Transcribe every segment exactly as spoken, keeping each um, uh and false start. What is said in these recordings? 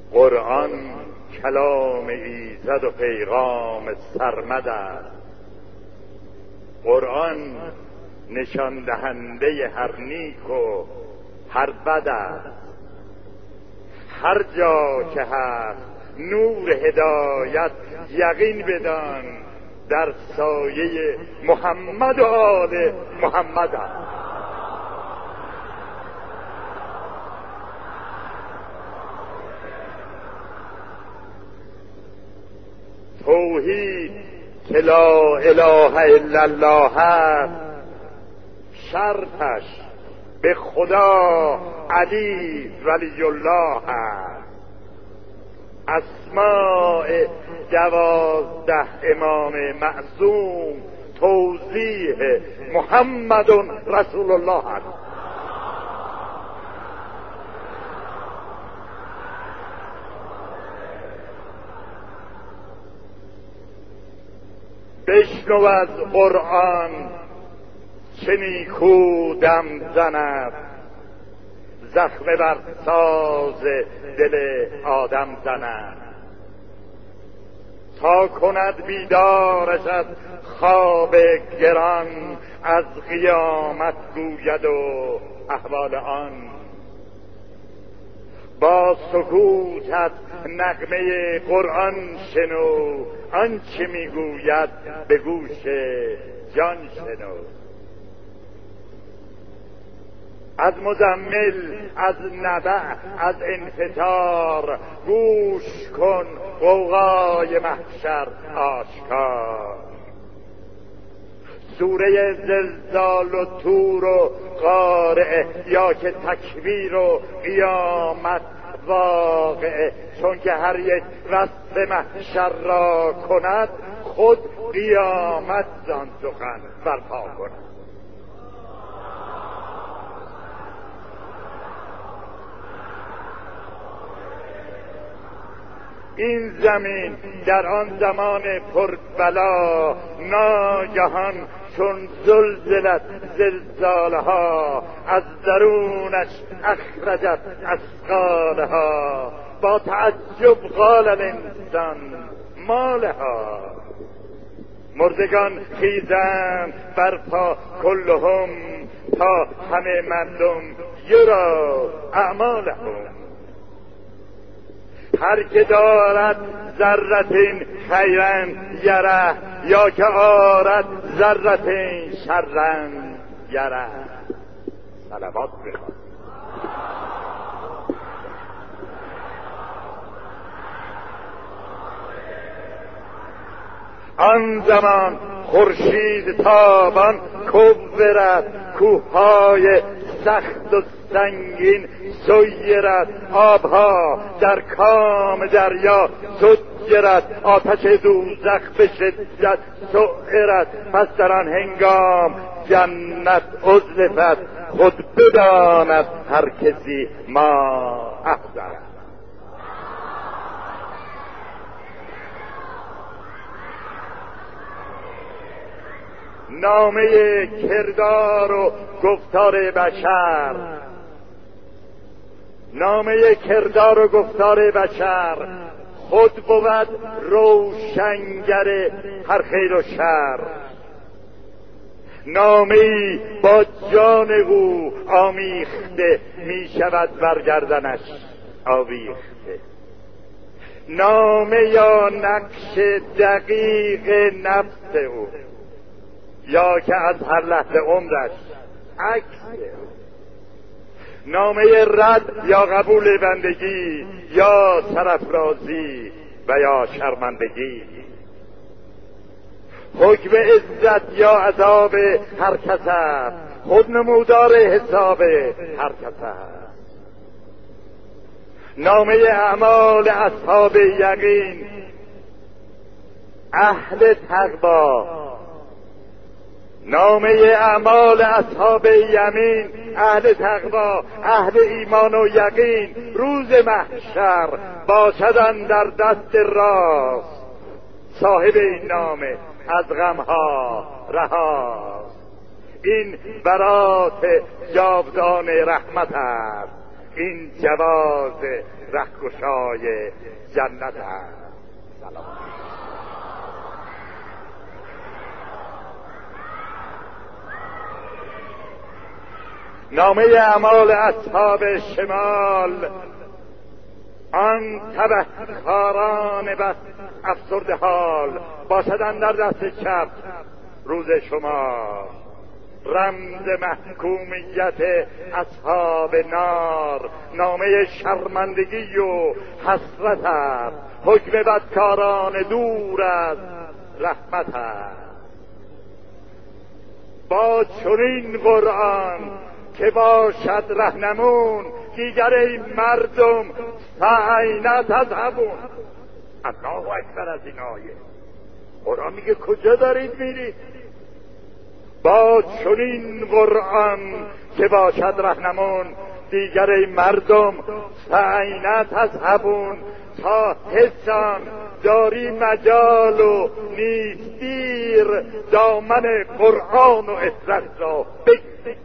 قرآن کلام ایزد و پیغام سرمد است. قرآن نشان دهنده هر نیک و هر بد است. هر جا که هست نور هدایت یقین بدان در سایه محمد و آل محمد است. توحید که لا اله الا الله است، شرطش به خدا علی ولی الله است. اسماء دوازده امام معصوم توضیح محمد رسول الله است. بشنو از قرآن چه نیکو دم زند، زخمه بر ساز دل آدم زند. تا کند بیدارش از خواب گران، از قیامت گوید و احوال آن. با سکوتت نغمه قرآن شنو، آنچه میگوید به گوش جان شنو. از مزمل، از نبع، از انفطار گوش کن غوغای محشر آشکار. سوره زلزال و طور و قارعه، یا که تکویر و قیامت واقعه. چون که هر یک وصف محشر را کند، خود قیامت زان سخن برپا کند. این زمین در آن زمان پربلا، ناگهان چون زلزلت زلزالها، از درونش اخرجت اثقالها. با تعجب قال الانسان ما لها. مردگان خیزند برپا کلهم، تا همه مردم یرا اعمالهم. هر که دارد ذرتین خیرن یره، یا که آرد ذرتین شرن یره. صلوات بخواد. آن زمان خورشید تابان کورد، کوههای سخت و سنگین سیرد. آبها در کام دریا سجرد، آتش دوزخ به شدت سعرد. پس در آن هنگام جنت ازلفت، خود بداند هر کسی ما احضر. نامه کردار و گفتار بشر، نامه کردار و گفتار بشر خود بود روشنگر هر خیر و شر. نامه‌ای با جان او آمیخته، می شود برگردنش آویخته. نامه یا نقش دقیق نفس او، یا که از هر لحظه عمرش عکس. نامه رد یا قبول بندگی، یا سرافرازی و یا شرمندگی. حکم عزت یا عذاب هر کس است، خود نمودار حساب هر کس است. نامه اعمال اصحاب یقین، اهل تقوا. نامه اعمال اصحاب یمین، اهل تقوا، اهل ایمان و یقین. روز محشر باشدن در دست راست، صاحب این نامه از غمها رهاست. این برات جاودان رحمت است، این جواز رهگشای جنت است. سلام. نامه اعمال اصحاب شمال، آن تبهکاران بس افسرده حال، باشدن در دست چپ روز شما. رمز محکومیت اصحاب نار، نامه شرمندگی و حسرت است. حکم بدکاران دور از رحمت است. با چنین قرآن که باشد رهنمون، دیگر این مردم فاین تذهبون. الله اکبر. از این آیه قرآن میگه کجا دارید میرید؟ با چنین قرآن که باشد رهنمون، دیگر این مردم فاین تذهبون. تا حسان داری مجال و نیست دیر، دامن قرآن و عترت را بگیر.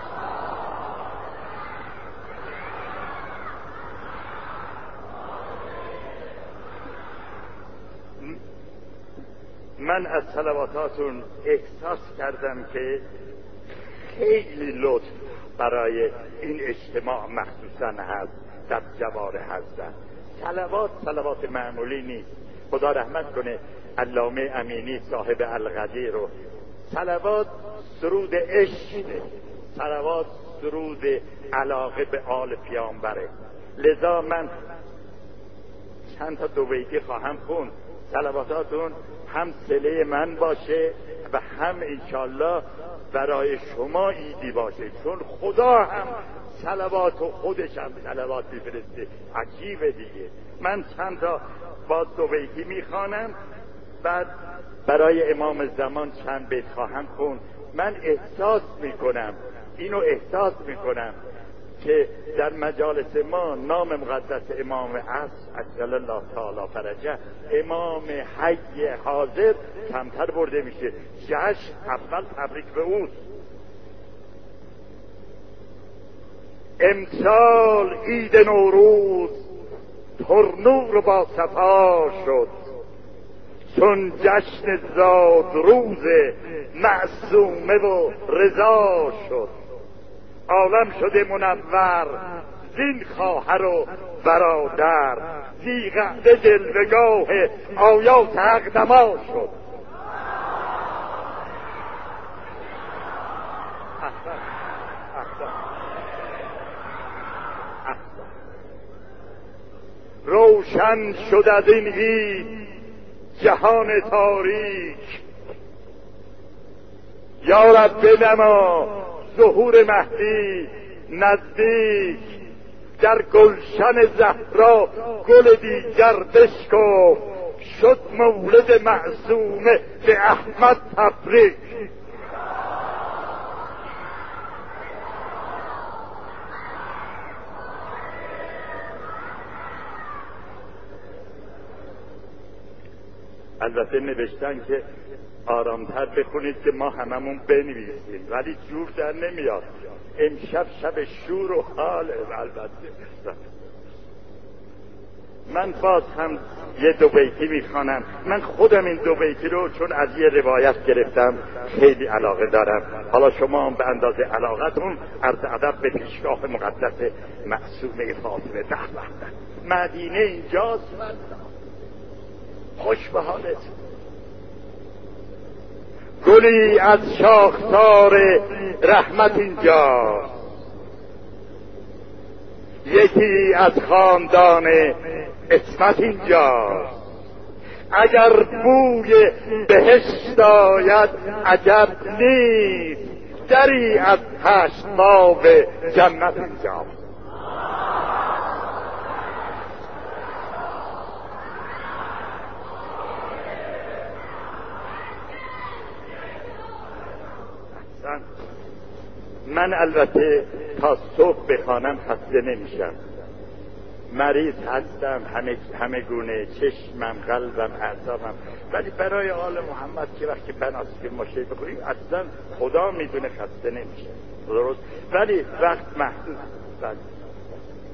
من از صلواتاتون احساس کردم که خیلی لطف برای این اجتماع مخصوصا هست در جوار حضرت. صلوات صلوات معمولی نیست. خدا رحمت کنه علامه امینی صاحب القدیر رو. صلوات سرود عشق، صلوات سرود علاقه به آل پیامبره. لذا من چند تا دو بیتی خواهم خوند. صلواتاتون هم صله من باشه و هم انشالله برای شما ایدی باشه، چون خدا هم صلوات و خودش هم صلوات میفرسته. عجیبه دیگه. من چند تا با دو بیتی میخوانم، بعد برای امام زمان چند بیت خواهم خوند. من احساس میکنم، اینو احساس میکنم که در مجالس ما نام مقدس امام عصر عجل الله تعالی فرجه، امام حی حاضر کمتر برده میشه. جشن اول تبریک به اوست. امسال عید نوروز پرنور با صفا شد، چون جشن زاد روز معصومه و رضا شد. عالم شده منور زین خواهر و برادر، زی قعده جلوگاه آیات حق دما شد. روشن شد از این عید جهان تاریک، یا رب بنما ظهور مهدی نزدیک. در گلشن زهرا گل دیگر بشکفت، شد مولد معصومه به احمد تبریک. البته نوشتن که آرامتر بخونید که ما هممون بنویسیم، ولی جور در نمیاد. امشب شب شور و حاله. البته من باز هم یه دو بیتی میخوانم. من خودم این دو بیتی رو چون از یه روایت گرفتم خیلی علاقه دارم. حالا شما هم به اندازه علاقتون عرض ادب به پیشگاه مقدس معصومه فاطمه. ده به مدینه اینجاست، خوش به حالت. گلی از شاخسار رحمت اینجاست، یکی از خاندان عصمت اینجاست. اگر بوی بهشت آید عجب نیست، دری از هشت باب جنت اینجاست. من البته تا صبح بخوانم خسته نمیشم. مریض هستم، همه, همه گونه، چشمم، قلبم، اعصابم، ولی برای آل محمد که وقتی بناست که ماشه بخوریم اصلا خدا میدونه خسته نمیشه. درست؟ ولی وقت محدود.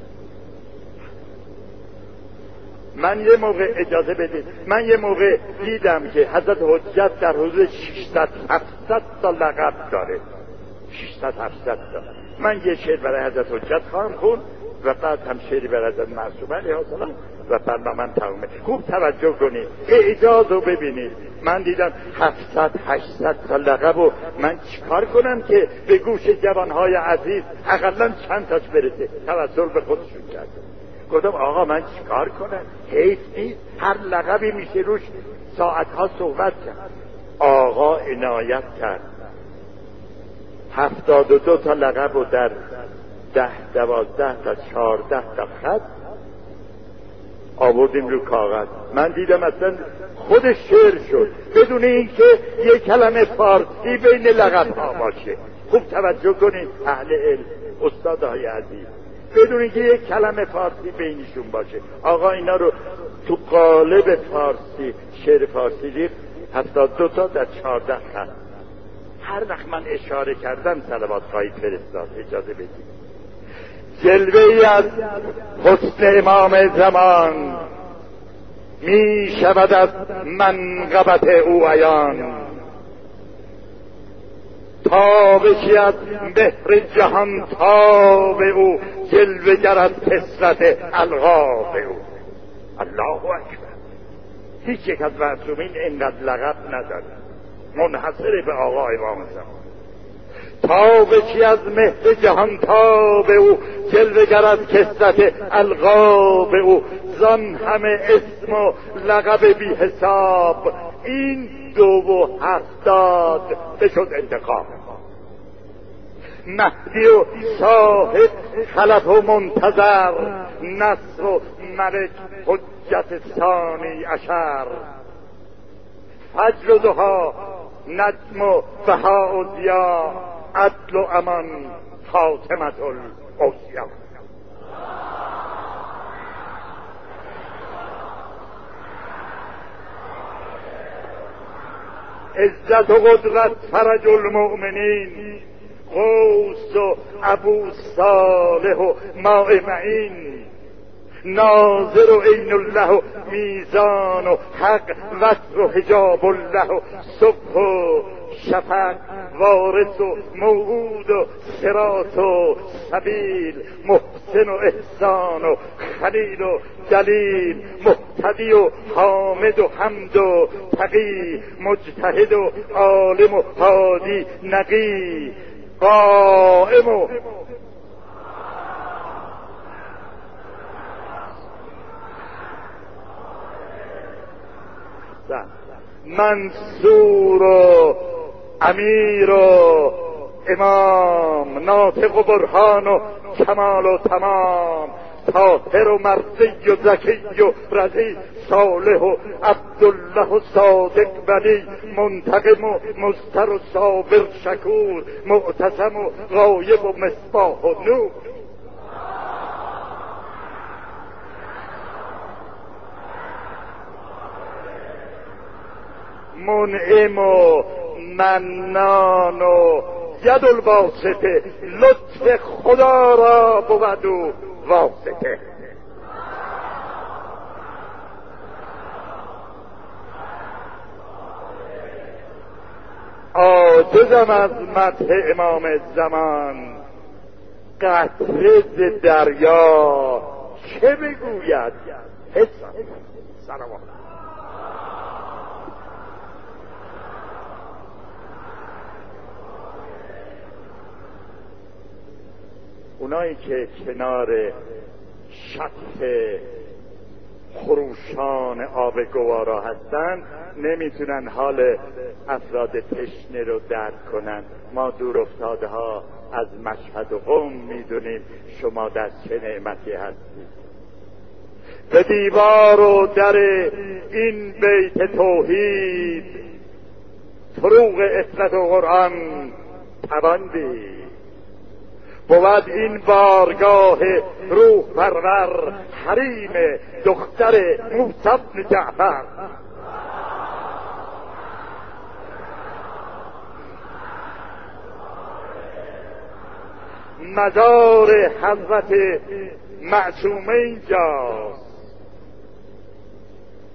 من یه موقع اجازه بدید، من یه موقع دیدم که حضرت حجت در حدود ششصد هفتصد تا لقب داره. ششصد هفتصد تا. من یه شعر برای حضرت حجت خواهم خوند و بعد هم شعری برای حضرت معصومه علیه السلام و بعد من تمامه. خوب توجه کنید، اعجاز رو ببینید. من دیدم هفتصد هشتصد تا لقب و من چیکار کنم که به گوش جوانهای عزیز اقلا چند تاش برسه؟ توسل به خودشون کرد. گفتم آقا من چیکار کنم؟ حیف نیست، هر لقبی میشه روش ساعتها صحبت کرد. آقا عنایت کرد، هفتاد و دو تا لقب و در ده دوازده تا چهارده تا خط آوردیم رو کاغذ. من دیدم اصلا خودش شعر شد بدون اینکه یک کلمه فارسی بین لقب ها باشه. خوب توجه کنید اهل علم، استادهای عزیز، بدون اینکه یک کلمه فارسی بینشون باشه. آقا اینا رو تو قالب فارسی، شعر فارسی ریخت، هفتاد دو تا در چهارده خط. هر وقت من اشاره کردم صلوات خواهید فرستاد. اجازه بدید. جلوه ای از حسن امام زمان می شود از منقبت او عیان، تابشی از بحر جهان تاب او، جلوه گر از کثرت القاب او. الله اکبر. هیچ یک از معصومین اینقدر لقب نداره، منحصر به آقا امام زمان. تابشی از مهر جهان تاب او، جلوه گر از کثرت القاب او، زان همه اسم و لقب بی حساب، این دو و هفتاد بشد انتقام. مهدی و صاحب خلف و منتظر، نصر و ملک حجت ثانی عشر، فجر و ضحی نجم و بهاء و ضیا، عدل و امان خاتمة الاوصیا. عزت و قدرت فرج المؤمنین، غوث و ابو صالح و ماء معین، ناظر و عین الله و میزان و حق، وتر و حجاب الله و صبح و شفق، وارث و موعود و صراط و سبیل، محسن و احسان و خلیل و دلیل، مهتدی و حامد و حمد و تقی، مجتهد و عالم و هادی نقی، قائم و منصور و امیر و امام، ناطق و برهان و کمال و تمام، طاهر و مرضی و زکی و رضی، صالح و عبدالله و صادق ولی، منتقم و مضطر و صابر شکور، معتصم و غایب و مصباح و نور. منعم و منان و ید الواسطه، لطف خدا را بود و واسطه. عاجزم از مدح امام زمان، قطره ز دریا چه بگوید حسن سلام. اونایی که کنار شط خروشان آب گوارا هستن نمیتونن حال افراد تشنه رو درک کنن. ما دور افتاده ها از مشهد و قم میدونیم شما در چه نعمتی هستید. به دیوار و در این بیت توحید، فروغ عصمت و قرآن توان دید. بود این بارگاه روح پرور، حریم دختر موسی بن جعفر. مزار حضرت معصومه اینجاست،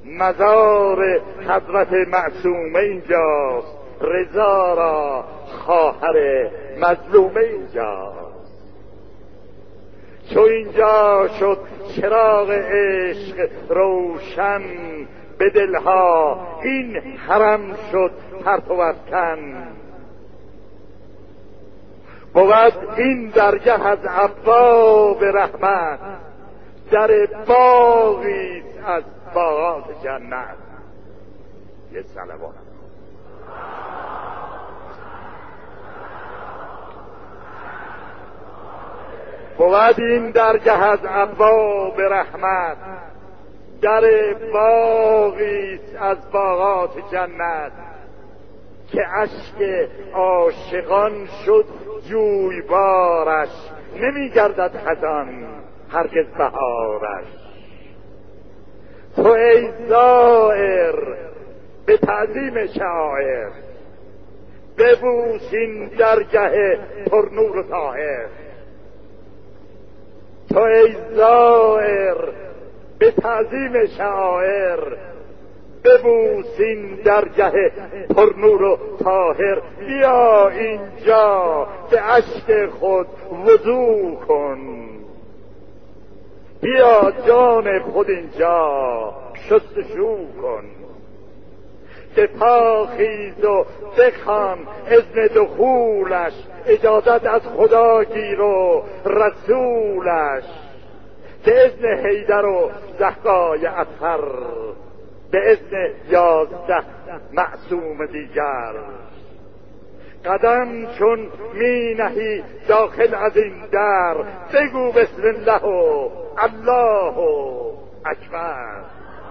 مزار حضرت معصومه اینجاست، رضا را خواهر مظلومه اینجاست. چو اینجا شد چراغ عشق روشن به دلها، این حرم شد پرتو افکن. بود این درگه از ابواب رحمت، در باغی از باغات جنت. یه صلوات. بود این درگه از ابواب رحمت، در باغی از باغات جنت، که اشک عاشقان شد جویبارش، نمی گردد خزان هرگز بهارش. تو ای زائر به تعظیم شاعر، ببوس این درگه پر نور و طاهر. تو ای زائر به تعظیم شاعر، ببوس این درگه پر نور و طاهر. بیا اینجا به اشک خود وضو کن، بیا جان خود اینجا شستشو کن. به پا خیز و بخوان اذن دخولش، اجازت از خدا گیر و رسولش. به اذن حیدر و زهرای اطهر، به اذن یازده معصوم دیگر. قدم چون می نهی داخل از این در، بگو بسم الله و الله اکبر.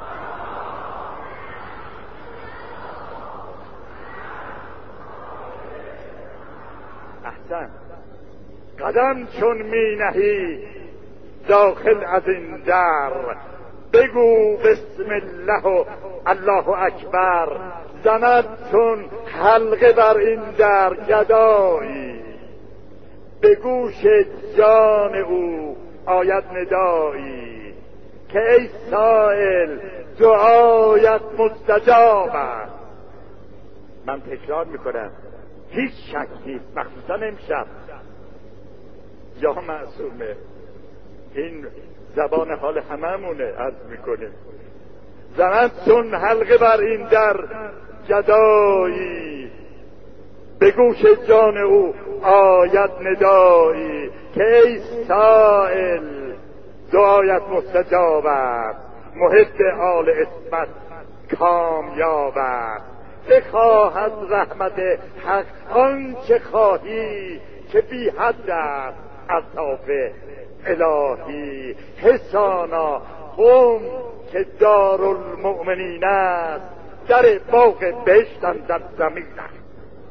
احسن. قدم چون می نهی داخل از این در، بگو بسم الله و الله اکبر. زند چون حلقه بر این در گدایی، به گوش جان او آید ندایی، که ای سائل دعایت مستجاب است. من تکرار میکنم، هیچ شک نیست، مخصوصا امشب یا معصومه، این زبان حال هممونه، عرض میکنیم. زند چون حلقه بر این در گدایی، به گوش جان او آید ندایی، که ای سائل دعایت مستجاب است. محب آل عصمت کامیاب است. بخواه از رحمت حق آنچه خواهی، که بی حد است عطاف الهی. حسانا قوم که دارالمؤمنین است، در باغ بهشت در زمین است.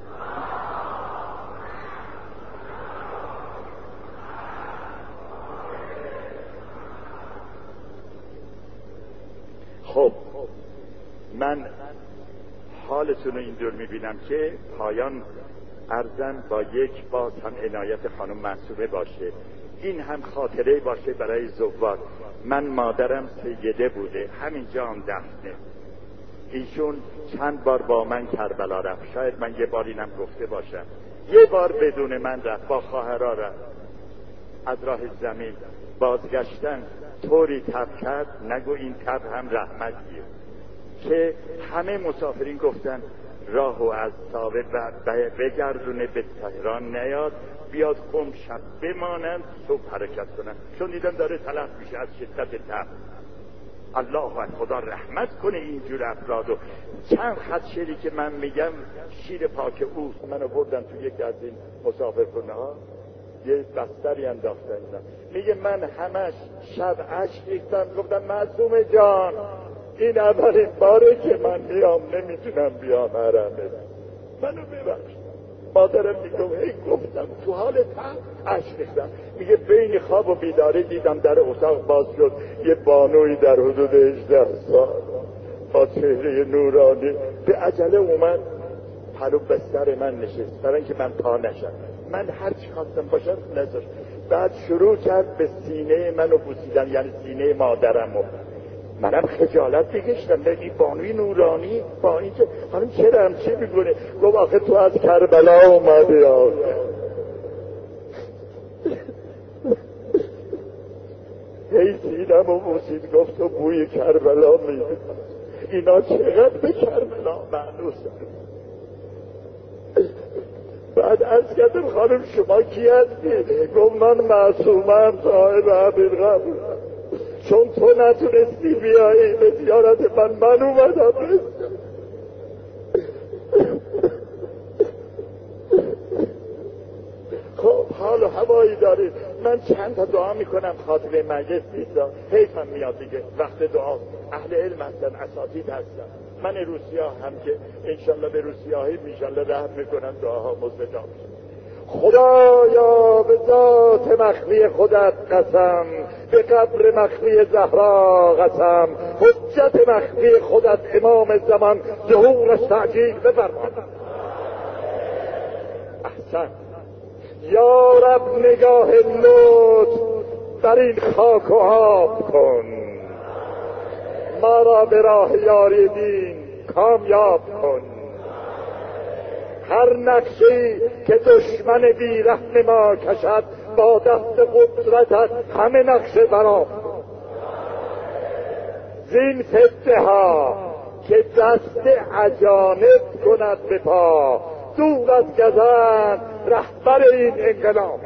خب من حالتون رو اینجور میبینم که پایان عرضم با یک باز هم عنایت خانم معصومه باشه، این هم خاطره باشه برای زوار. من مادرم سیده بوده، همینجا هم دفنه. ایشون چند بار با من کربلا رفت، شاید من یه بار اینم گفته باشم. یه بار بدون من رفت، با خواهرها رفت از راه زمین. بازگشتن طوری تب کرد، نگو این تب هم رحمتیه، که همه مسافرین گفتن راهو از ساوه بگردونه به تهران نیاد، بیاد قم شب بمانند، صبح حرکت کنن، چون دیدن داره تلف میشه از شدت تب. الله و خدا رحمت کنه اینجور افرادو. چند خط شعری که من میگم شیر پاک اوست. منو بردن تو یکی از این مسافرخونه ها، یه بستری انداختن اینا. میگه من همش شب اشک ریختم، گفتم معصومه جان این اولین باره که من میام، نمیتونم بیام حرمت، منو ببخش. مادرم میگم هی گفتم تو حال تن اشک ریختم. میگه بین خواب و بیداری دیدم در اتاق باز شد، یه بانوی در حدود هجده سال با چهره نورانی به عجله اومد پلو بستر من نشست، برای اینکه من پا نشم. من هر چی خواستم باشم نذاشت. بعد شروع کرد به سینه منو بوسیدن، یعنی سینه مادرمو. منم خجالت بکشتم. بگی بانوی نورانی با اینکه خانم چرا هم چی میکنه؟ گفت آخه تو از کربلا اومده. آخه هی سینم و موسید گفت تو بوی کربلا میده. اینا چقدر به کربلا معنوسن. بعد از کردم خانم شما کی هستی؟ گفت من معصومم صاحب همین قبر. چون تو نتونستی بیایی به زیارت من، من اومدم. خب حال و هوایی دارید. من چند تا دعا میکنم خاطر مجلس نیستا، حیفم میاد دیگه وقت دعا. اهل علم هستن، اساتید هستن. من روسیا هم که انشالله به روسیاهی انشالله رحم میکنم، دعاها مستجاب شد. خدایا به ذات مخفی خودت قسم، به قبر مخفی زهرا قسم، حجت مخفی خودت امام زمان، ظهورش تعجیل بفرما. احسن. یا رب نگاه لطف بر این خاک و آب کن، ما را به راه یاری دین کامیاب کن. هر نقشی که دشمن بی رحم ما کشد، با دست قدرتت همه نقشه برآ. زین فتنه ها که دست اجانب کند به پا، دور از گزند رهبر این انقلاب.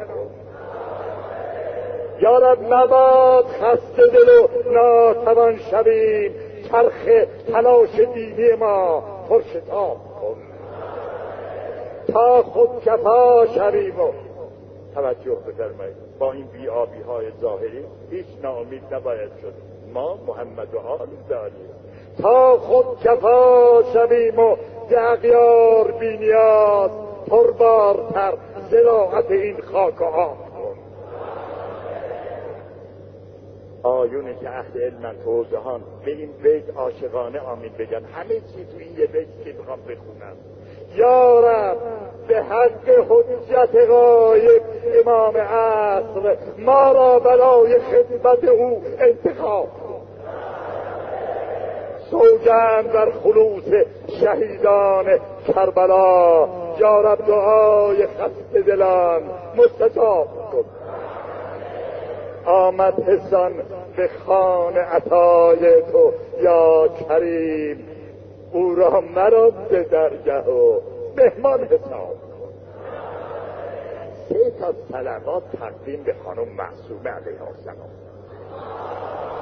یا رب مباد خسته دل و ناتوان شویم، چرخ تلاش دینی ما پرشتاب کن تا خود کفا شویم. و توجه بفرمایید، با این بی‌آبی های ظاهری هیچ ناامید نباید شد. ما محمد و آل داریم تا خود کفا شویم و اغیار بی نیاز پربارتر زراعت این خاک و آب کن. آیونه که اهل علمن تو حوزهان به این بیت عاشقانه آمین بگن. همه چی تو این یه بیت که میخوام بخونم. یا رب به حق حجت غایب امام عصر، ما را برای خدمت او انتخاب کن. سوگند بر خلوص شهیدان کربلا، یا رب دعای خسته دلان مستجاب کن. آمد حسان به خانه عطای تو یا کریم، او را مرد درگه و مهمان حساب کن. سه تا صلوات تقدیم به خانم معصومه علیها السلام.